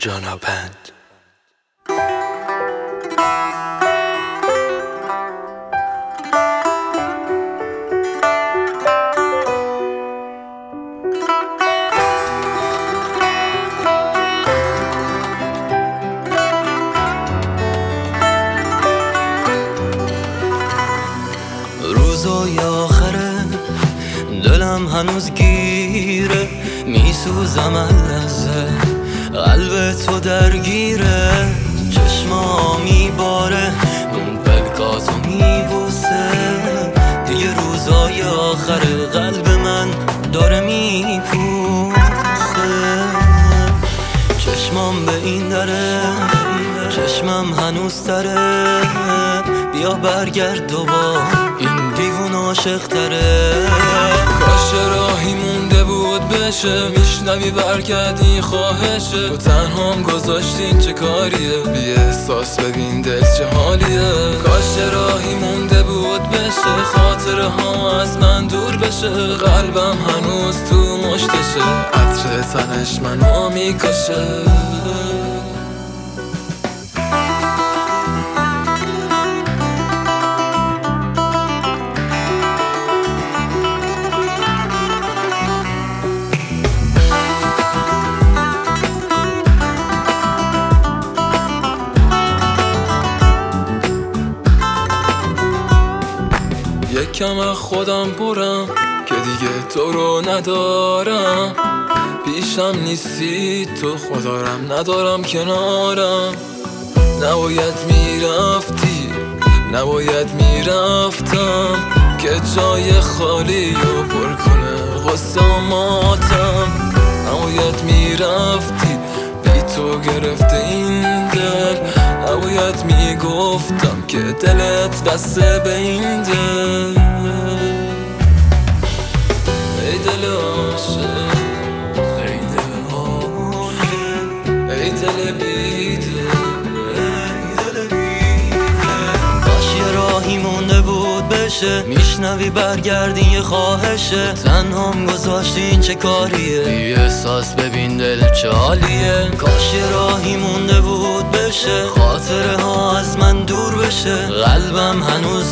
جانابند. روزای آخره دلم هنوز گیره، میسوزم اللحظه قلب تو درگیره، چشما میباره اون پلکاتو میبوسه، دیگه روزای آخره قلب من داره میپوسه، چشمام به این دره چشمم هنوز تره، بیا برگرد دوبار این دیوون عاشق تره. کاش راهی مونده بود بشه، میشنوی برگردی خواهشه، تو تنهام گذاشتین چه کاریه، بی احساس ببین دل چه حالیه. کاش راهی مونده بود بشه، خاطره ها از من دور بشه، قلبم هنوز تو مشتشه، عطر تنش منو میکشه. یکم از خودم برم که دیگه تو رو ندارم، پیشم نیستی تو خدارم ندارم کنارم، نباید میرفتی نباید میرفتم که جای خالی رو پر کنه غصه و ماتم، نباید میرفتی بی تو گرفته این دل، نباید میگفتم که دلت بسته به این دل. ای دل عاشق ای دل عاشق ای دل بی‌دل، کاش یه راهی مونده بود بشه، میشنوی برگردی یه خواهشه، تنهام گذاشتین چه کاریه، بی احساس ببین دل چه حالیه. کاش یه راهی مونده بود بشه، خاطره ها از من دور بشه، قلبم هنوز